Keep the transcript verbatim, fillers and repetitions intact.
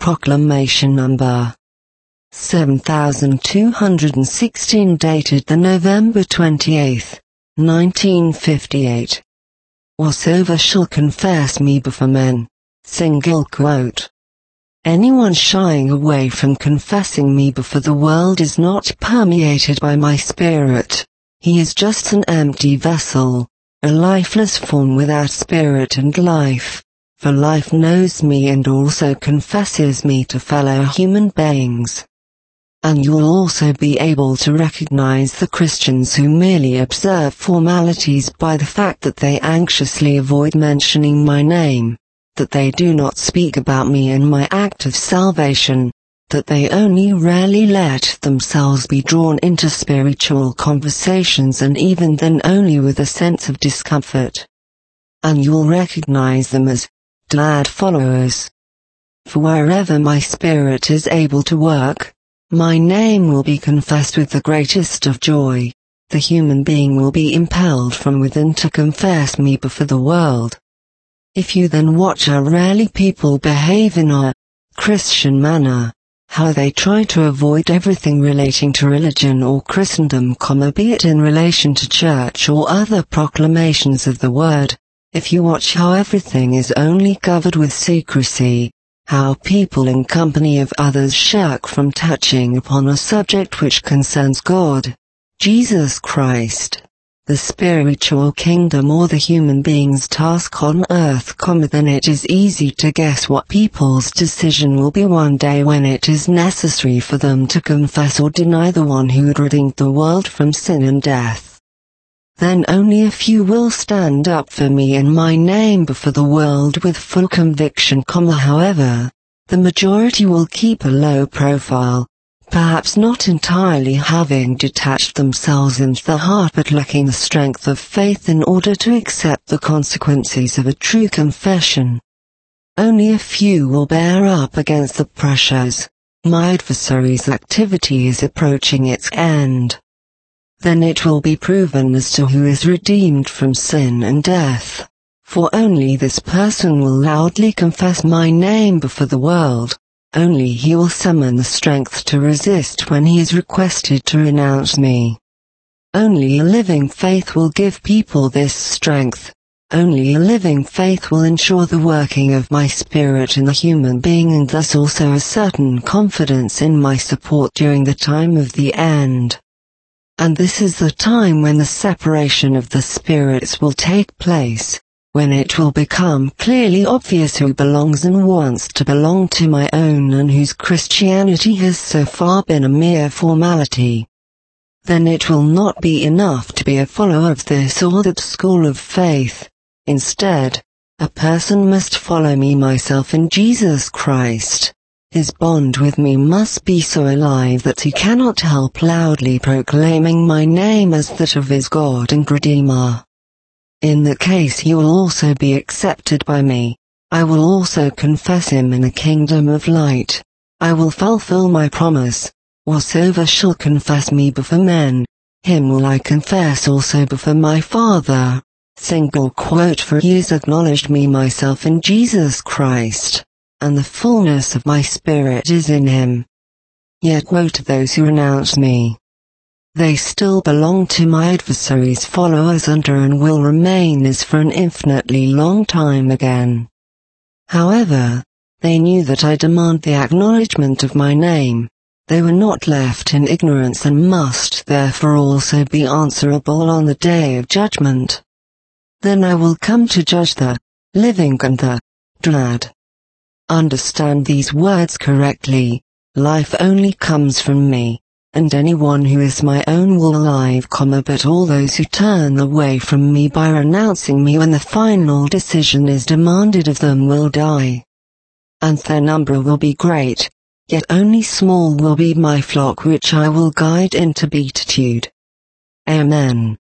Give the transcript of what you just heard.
Proclamation number seven thousand two hundred sixteen, dated the November twenty-eighth, nineteen fifty-eight. Whosoever shall confess me before men. Single quote. Anyone shying away from confessing me before the world is not permeated by my spirit. He is just an empty vessel, a lifeless form without spirit and life. For life knows me and also confesses me to fellow human beings. And you will also be able to recognize the Christians who merely observe formalities by the fact that they anxiously avoid mentioning my name, that they do not speak about me in my act of salvation, that they only rarely let themselves be drawn into spiritual conversations, and even then only with a sense of discomfort. And you'll recognize them as glad followers. For wherever my spirit is able to work, my name will be confessed with the greatest of joy. The human being will be impelled from within to confess me before the world. If you then watch how rarely people behave in a Christian manner, how they try to avoid everything relating to religion or Christendom, be it in relation to church or other proclamations of the word, if you watch how everything is only covered with secrecy, how people in company of others shirk from touching upon a subject which concerns God, Jesus Christ, the spiritual kingdom, or the human being's task on earth, then it is easy to guess what people's decision will be one day when it is necessary for them to confess or deny the one who had redeemed the world from sin and death. Then only a few will stand up for me in my name before the world with full conviction. However, the majority will keep a low profile, perhaps not entirely having detached themselves into the heart, but lacking the strength of faith in order to accept the consequences of a true confession. Only a few will bear up against the pressures. My adversary's activity is approaching its end. Then it will be proven as to who is redeemed from sin and death. For only this person will loudly confess my name before the world. Only he will summon the strength to resist when he is requested to renounce me. Only a living faith will give people this strength. Only a living faith will ensure the working of my spirit in the human being, and thus also a certain confidence in my support during the time of the end. And this is the time when the separation of the spirits will take place, when it will become clearly obvious who belongs and wants to belong to my own, and whose Christianity has so far been a mere formality. Then it will not be enough to be a follower of this or that school of faith. Instead, a person must follow me myself in Jesus Christ. His bond with me must be so alive that he cannot help loudly proclaiming my name as that of his God and Redeemer. In that case he will also be accepted by me. I will also confess him in a kingdom of light. I will fulfill my promise. Whosoever shall confess me before men, him will I confess also before my Father. Single quote. For he has acknowledged me myself in Jesus Christ, and the fullness of my spirit is in him. Yet woe to those who renounce me. They still belong to my adversary's followers under and will remain as for an infinitely long time again. However, they knew that I demand the acknowledgement of my name. They were not left in ignorance and must therefore also be answerable on the day of judgment. Then I will come to judge the living and the dead. Understand these words correctly. Life only comes from me, and anyone who is my own will alive, but all those who turn away from me by renouncing me when the final decision is demanded of them will die. And their number will be great, yet only small will be my flock which I will guide into beatitude. Amen.